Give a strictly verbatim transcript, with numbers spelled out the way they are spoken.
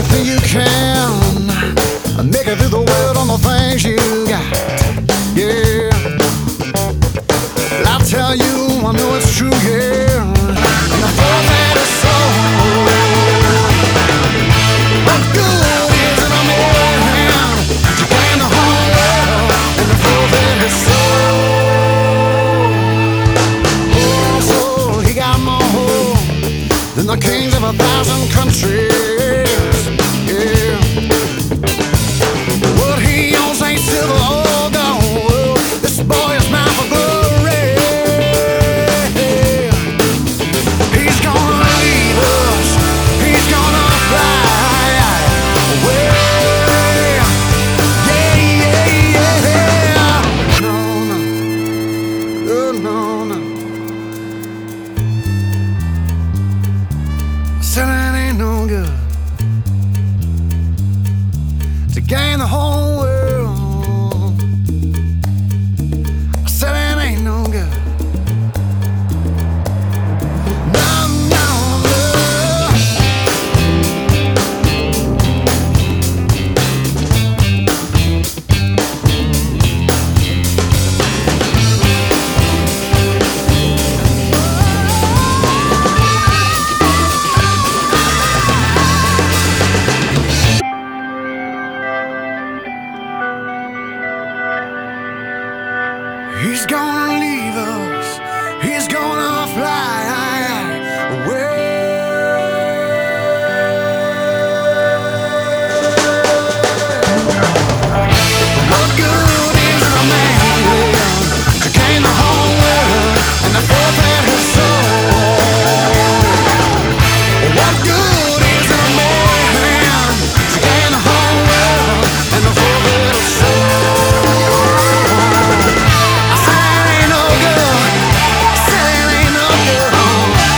think you can make it through the world on the things you got. Yeah, I'll tell you, I know it's true, yeah. And the thought that is so what good is it a man to gain the whole world? And the thought that is so oh, so he got more hope than the kings of a thousand countries. Yeah, what he owns ain't silver or gold. This boy is mine for glory. He's gonna leave us. He's gonna fly away. Yeah, yeah, yeah. No, no, no, no, no. Said it ain't no good to gain the whole world. I said it ain't no good. No, no, no. He's gone.